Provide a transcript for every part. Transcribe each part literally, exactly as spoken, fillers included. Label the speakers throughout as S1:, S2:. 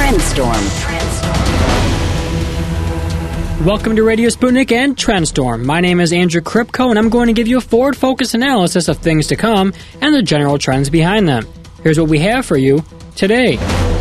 S1: Trendstorm.
S2: Welcome to Radio Sputnik and Trendstorm. My name is Andrew Kripko, and I'm going to give you a forward-focused analysis of things to come and the general trends behind them. Here's what we have for you today.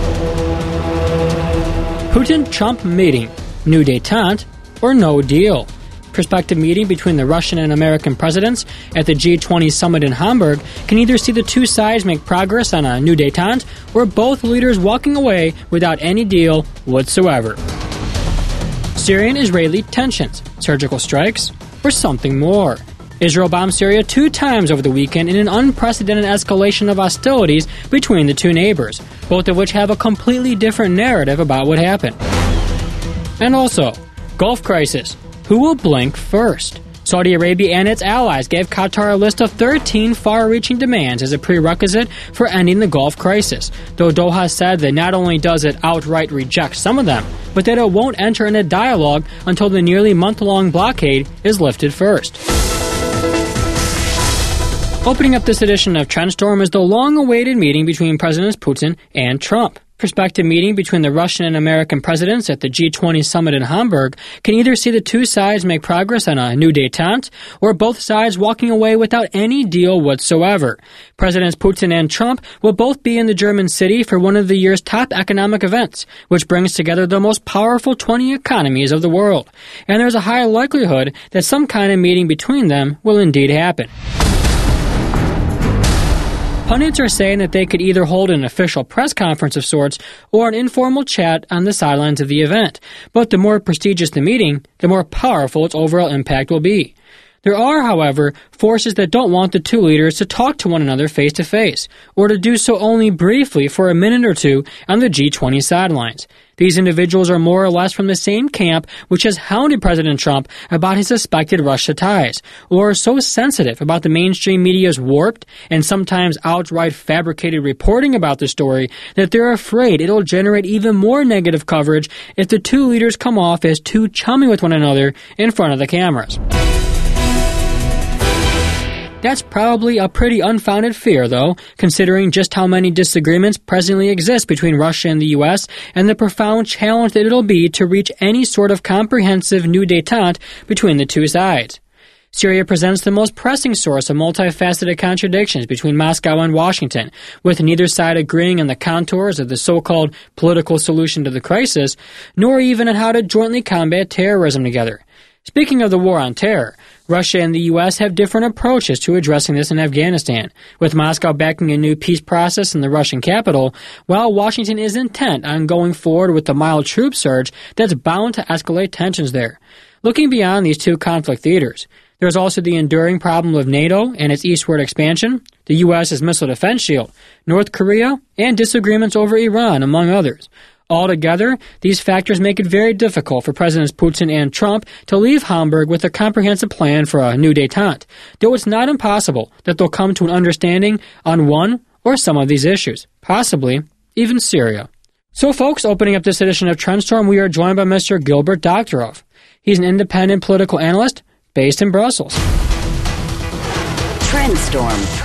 S2: Putin-Trump meeting. New détente or no deal? Prospective meeting between the Russian and American presidents at the G twenty summit in Hamburg can either see the two sides make progress on a new détente or both leaders walking away without any deal whatsoever. Syrian-Israeli tensions, surgical strikes, or something more. Israel bombed Syria two times over the weekend in an unprecedented escalation of hostilities between the two neighbors, both of which have a completely different narrative about what happened. And also, Gulf crisis. Who will blink first? Saudi Arabia and its allies gave Qatar a list of thirteen far-reaching demands as a prerequisite for ending the Gulf crisis, though Doha said that not only does it outright reject some of them, but that it won't enter into dialogue until the nearly month-long blockade is lifted first. Opening up this edition of Trendstorm is the long-awaited meeting between Presidents Putin and Trump. Prospective meeting between the Russian and American presidents at the G twenty summit in Hamburg can either see the two sides make progress on a new détente or both sides walking away without any deal whatsoever. Presidents Putin and Trump will both be in the German city for one of the year's top economic events, which brings together the most powerful twenty economies of the world. And there's a high likelihood that some kind of meeting between them will indeed happen. Pundits are saying that they could either hold an official press conference of sorts or an informal chat on the sidelines of the event. But the more prestigious the meeting, the more powerful its overall impact will be. There are, however, forces that don't want the two leaders to talk to one another face-to-face, or to do so only briefly for a minute or two on the G twenty sidelines. These individuals are more or less from the same camp which has hounded President Trump about his suspected Russia ties, or are so sensitive about the mainstream media's warped and sometimes outright fabricated reporting about the story that they're afraid it'll generate even more negative coverage if the two leaders come off as too chummy with one another in front of the cameras. That's probably a pretty unfounded fear, though, considering just how many disagreements presently exist between Russia and the U S and the profound challenge that it'll be to reach any sort of comprehensive new détente between the two sides. Syria presents the most pressing source of multifaceted contradictions between Moscow and Washington, with neither side agreeing on the contours of the so-called political solution to the crisis, nor even on how to jointly combat terrorism together. Speaking of the war on terror, Russia and the U S have different approaches to addressing this in Afghanistan, with Moscow backing a new peace process in the Russian capital, while Washington is intent on going forward with the mild troop surge that's bound to escalate tensions there. Looking beyond these two conflict theaters, there's also the enduring problem of NATO and its eastward expansion, the U S's missile defense shield, North Korea, and disagreements over Iran, among others. Altogether, these factors make it very difficult for Presidents Putin and Trump to leave Hamburg with a comprehensive plan for a new détente, though it's not impossible that they'll come to an understanding on one or some of these issues, possibly even Syria. So folks, opening up this edition of Trendstorm, we are joined by Mister Gilbert Doctorow. He's an independent political analyst based in Brussels.
S1: Trendstorm.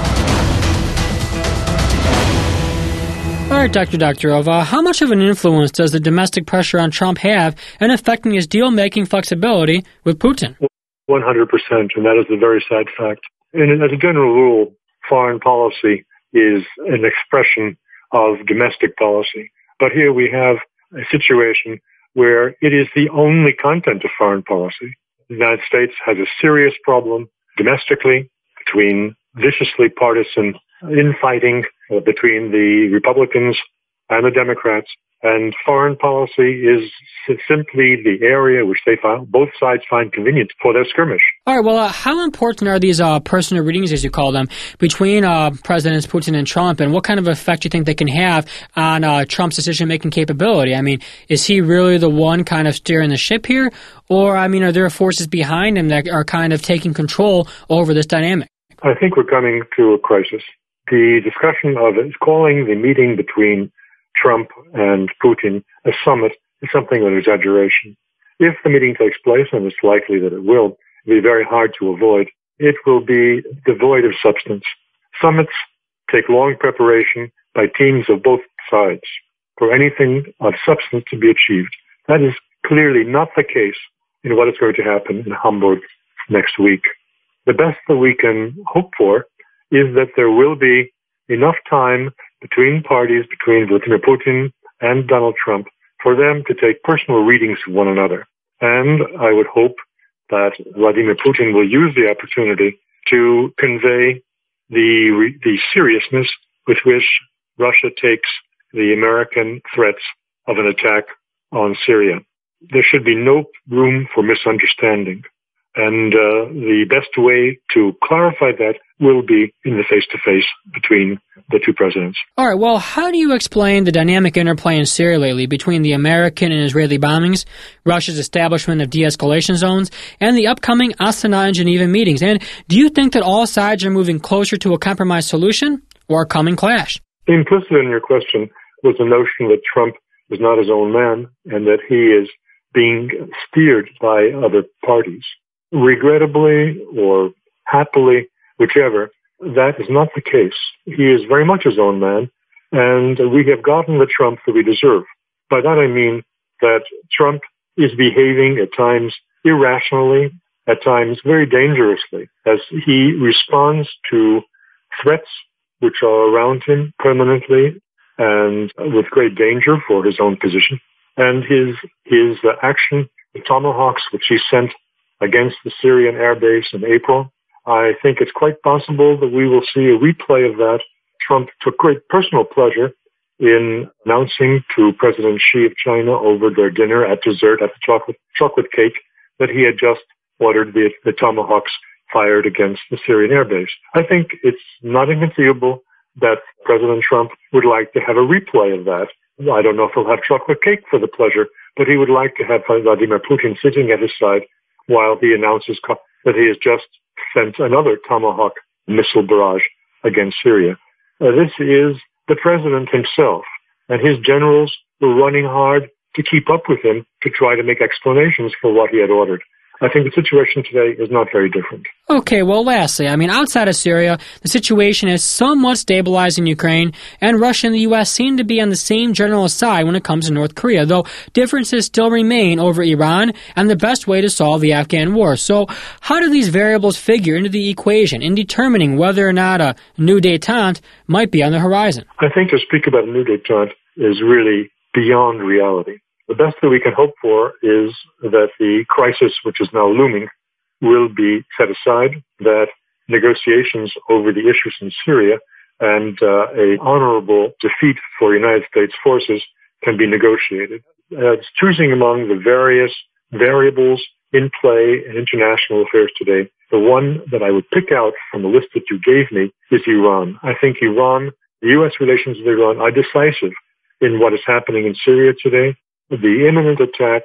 S2: All right, Doctor Doctorow, uh, how much of an influence does the domestic pressure on Trump have in affecting his deal-making flexibility with Putin?
S3: one hundred percent, and that is a very sad fact. And as a general rule, foreign policy is an expression of domestic policy. But here we have a situation where it is the only content of foreign policy. The United States has a serious problem domestically between viciously partisan infighting uh, between the Republicans and the Democrats, and foreign policy is simply the area which they find, both sides find convenient for their skirmish.
S2: All right, well, uh, how important are these uh, personal readings, as you call them, between uh, Presidents Putin and Trump, and what kind of effect do you think they can have on uh, Trump's decision-making capability? I mean, is he really the one kind of steering the ship here, or, I mean, are there forces behind him that are kind of taking control over this dynamic?
S3: I think we're coming to a crisis. The discussion of calling the meeting between Trump and Putin a summit is something of an exaggeration. If the meeting takes place, and it's likely that it will, it'll be very hard to avoid, it will be devoid of substance. Summits take long preparation by teams of both sides. for anything of substance to be achieved. That is clearly not the case in what is going to happen in Hamburg next week. The best that we can hope for is that there will be enough time between parties, between Vladimir Putin and Donald Trump, for them to take personal readings of one another. And I would hope that Vladimir Putin will use the opportunity to convey the the seriousness with which Russia takes the American threats of an attack on Syria. There should be no room for misunderstanding. And uh, the best way to clarify that will be in the face-to-face between the two presidents.
S2: All right, well, how do you explain the dynamic interplay in Syria lately between the American and Israeli bombings, Russia's establishment of de-escalation zones, and the upcoming Astana and Geneva meetings? And do you think that all sides are moving closer to a compromise solution or a coming clash?
S3: Implicit in your question was the notion that Trump is not his own man and that he is being steered by other parties. Regrettably or happily, whichever, that is not the case. He is very much his own man, and we have gotten the Trump that we deserve. By that I mean that Trump is behaving at times irrationally, at times very dangerously, as he responds to threats which are around him permanently and with great danger for his own position. And his his uh, action, the Tomahawks, which he sent against the Syrian airbase in April, I think it's quite possible that we will see a replay of that. Trump took great personal pleasure in announcing to President Xi of China over their dinner at dessert at the chocolate chocolate cake that he had just ordered the, the Tomahawks fired against the Syrian airbase. I think it's not inconceivable that President Trump would like to have a replay of that. I don't know if he'll have chocolate cake for the pleasure, but he would like to have Vladimir Putin sitting at his side while he announces that he has just sent another Tomahawk missile barrage against Syria. Uh, this is the president himself, and his generals were running hard to keep up with him to try to make explanations for what he had ordered. I think the situation today is not very different. Okay, well, lastly, I mean, outside of Syria, the situation is somewhat stabilized in Ukraine, and Russia and the U S seem to be on the same general side when it comes to North Korea, though differences still remain over Iran and the best way to solve the Afghan war. So how do these variables figure into the equation in determining whether or not a new détente might be on the horizon? I think to speak about a new détente is really beyond reality. The best that we can hope for is that the crisis which is now looming will be set aside, that negotiations over the issues in Syria and uh, a honorable defeat for United States forces can be negotiated. Uh, it's choosing among the various variables in play in international affairs today. The one that I would pick out from the list that you gave me is Iran. I think Iran, the U S relations with Iran are decisive in what is happening in Syria today. The imminent attack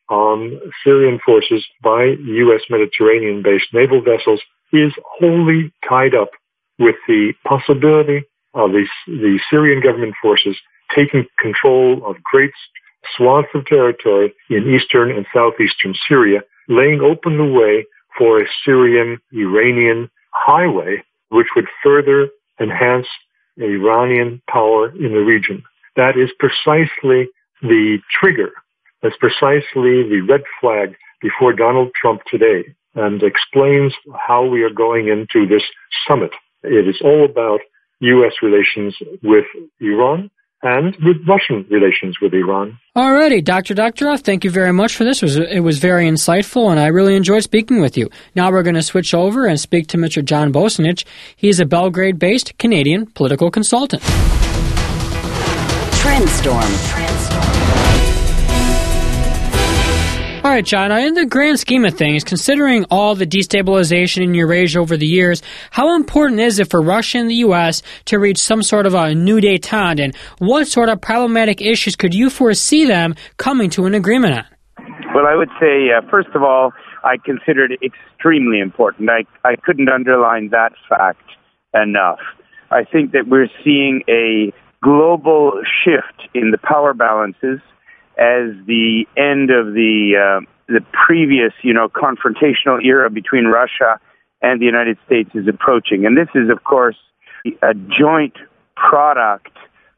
S3: on Syrian forces by U S Mediterranean-based naval vessels is wholly tied up with the possibility of the, the Syrian government forces taking control of great swaths of territory in eastern and southeastern Syria, laying open the way for a Syrian-Iranian highway, which would further enhance Iranian power in the region. That is precisely the trigger. That's precisely the red flag before Donald Trump today, and explains how we are going into this summit. It is all about U S relations with Iran and with Russian relations with Iran. Alrighty, Doctor Doctorow, thank you very much for this. It was, it was very insightful, and I really enjoyed speaking with you. Now we're going to switch over and speak to Mister John Bosanich. He's a Belgrade-based Canadian political consultant. Trendstorm. All right, John, in the grand scheme of things, considering all the destabilization in Eurasia over the years, how important is it for Russia and the U S to reach some sort of a new détente, and what sort of problematic issues could you foresee them coming to an agreement on?
S1: Well, I would say, uh, first of all, I consider it extremely important. I, I couldn't underline that fact enough. I think that we're seeing a global shift in the power balances as the end of the uh, the previous, you know, confrontational era between Russia and the United States is approaching. And this is, of course, a joint product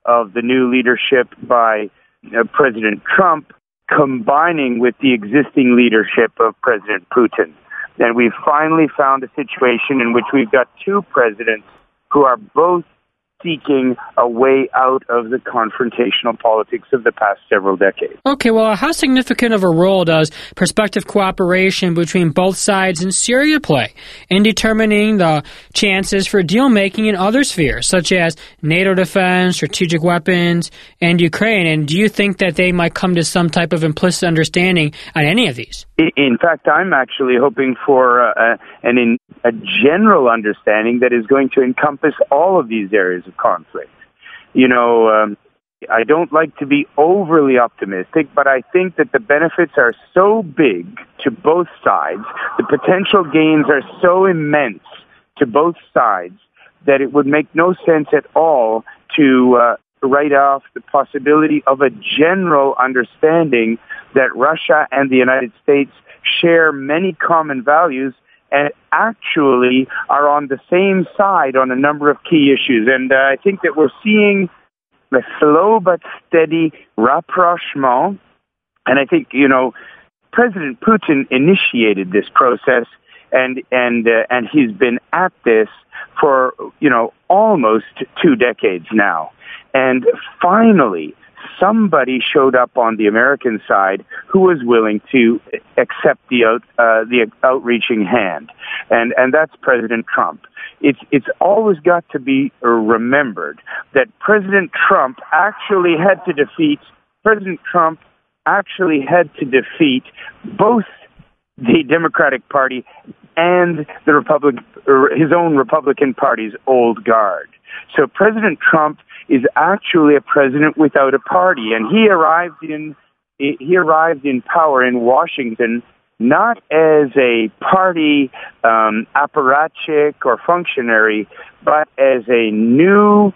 S1: of the new leadership by uh, President Trump combining with the existing leadership of President Putin. And we've finally found a situation in which we've got two presidents who are both seeking a way out of the confrontational politics of the past several decades.
S2: Okay, well, how significant of a role does prospective cooperation between both sides in Syria play in determining the chances for deal-making in other spheres, such as NATO defense, strategic weapons, and Ukraine? And do you think that they might come to some type of implicit understanding on any of these?
S1: In fact, I'm actually hoping for uh, an in, a general understanding that is going to encompass all of these areas of conflict. You know, um, I don't like to be overly optimistic, but I think that the benefits are so big to both sides, the potential gains are so immense to both sides, that it would make no sense at all to uh, write off the possibility of a general understanding that Russia and the United States share many common values and actually are on the same side on a number of key issues. And uh, I think that we're seeing a slow but steady rapprochement. And I think, you know, President Putin initiated this process, and and uh, and he's been at this for, you know, almost two decades now. And finally, somebody showed up on the American side who was willing to accept the out, uh, the outreaching hand, and and that's President Trump. It's it's always got to be remembered that President Trump actually had to defeat President Trump actually had to defeat both the Democratic Party and the Republic, his own Republican Party's old guard. So President Trump is actually a president without a party, and he arrived in he arrived in power in Washington not as a party um, apparatchik or functionary, but as a new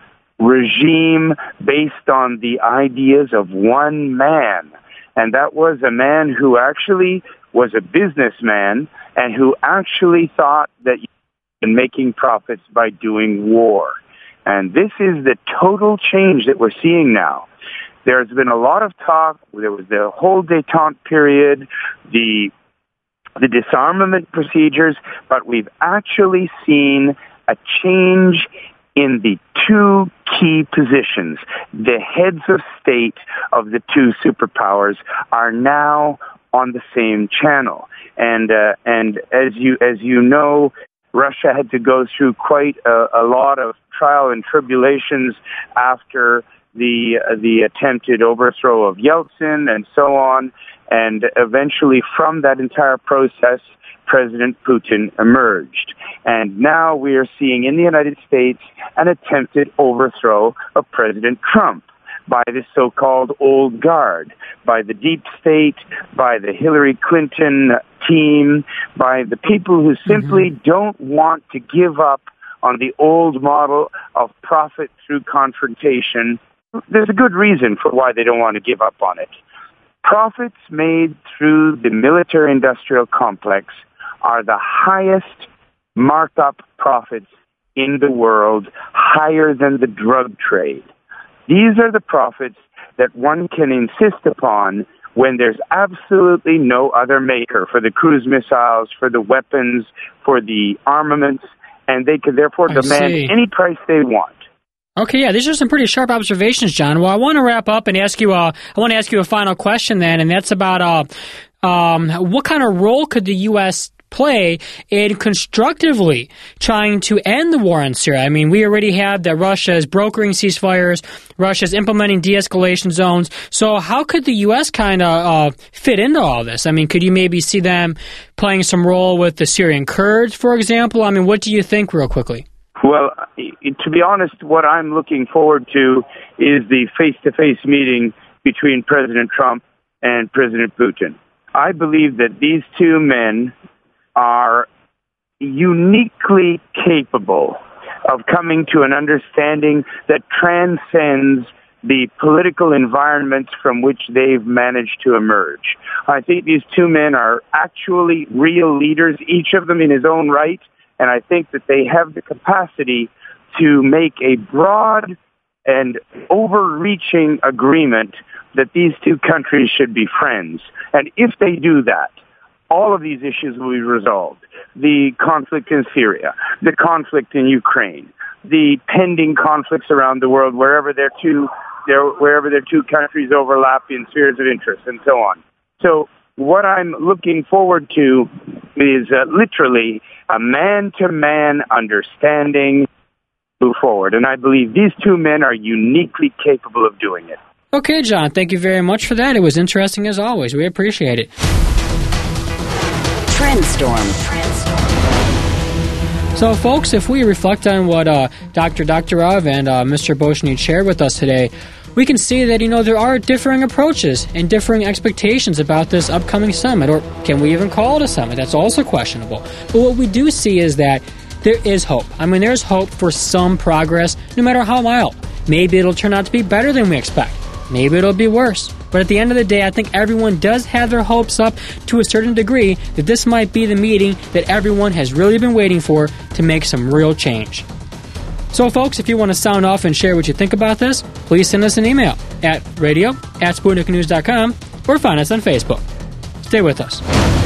S1: regime based on the ideas of one man, and that was a man who actually was a businessman and who actually thought that you were making profits by doing war. And this is the total change that we're seeing now. There's been a lot of talk. There was the whole détente period, the the disarmament procedures, but we've actually seen a change in the two key positions. The heads of state of the two superpowers are now on the same channel. And uh, and as you as you know, Russia had to go through quite a, a lot of trial and tribulations after the uh, the attempted overthrow of Yeltsin and so on. And eventually from that entire process, President Putin emerged. And now we are seeing in the United States an attempted overthrow of President Trump by the so-called old guard, by the deep state, by the Hillary Clinton team, by the people who simply mm-hmm. don't want to give up on the old model of profit through confrontation. There's a good reason for why they don't want to give up on it. Profits made through the military-industrial complex are the highest markup profits in the world, higher than the drug trade. These are the profits that one can insist upon when there's absolutely no other maker for the cruise missiles, for the weapons, for the armaments, and they can therefore
S2: I
S1: demand
S2: see.
S1: any price they want.
S2: Okay, yeah, these are some pretty sharp observations, John. Well, I want to wrap up and ask you. Uh, I want to ask you a final question then, and that's about uh, um, what kind of role could the U S play in constructively trying to end the war in Syria? I mean, we already have that Russia is brokering ceasefires, Russia is implementing de-escalation zones. So how could the U S kind of uh, fit into all this? I mean, could you maybe see them playing some role with the Syrian Kurds, for example? I mean, what do you think, real quickly?
S1: Well, to be honest, what I'm looking forward to is the face-to-face meeting between President Trump and President Putin. I believe that these two men are uniquely capable of coming to an understanding that transcends the political environments from which they've managed to emerge. I think these two men are actually real leaders, each of them in his own right, and I think that they have the capacity to make a broad and overreaching agreement that these two countries should be friends. And if they do that, all of these issues will be resolved. The conflict in Syria, the conflict in Ukraine, the pending conflicts around the world, wherever their two, their, wherever their two countries overlap in spheres of interest, and so on. So what I'm looking forward to is uh, literally a man-to-man understanding move forward. And I believe these two men are uniquely capable of doing it.
S2: Okay, John, thank you very much for that. It was interesting as always. We appreciate it.
S4: Trendstorm.
S2: So, folks, if we reflect on what uh, Doctor Doktorov and uh, Mister Boshnich shared with us today, we can see that, you know, there are differing approaches and differing expectations about this upcoming summit, or can we even call it a summit? That's also questionable. But what we do see is that there is hope. I mean, there's hope for some progress, no matter how mild. Maybe it'll turn out to be better than we expect. Maybe it'll be worse. But at the end of the day, I think everyone does have their hopes up to a certain degree that this might be the meeting that everyone has really been waiting for to make some real change. So, folks, if you want to sound off and share what you think about this, please send us an email at radio at sputnik news dot com or find us on Facebook. Stay with us.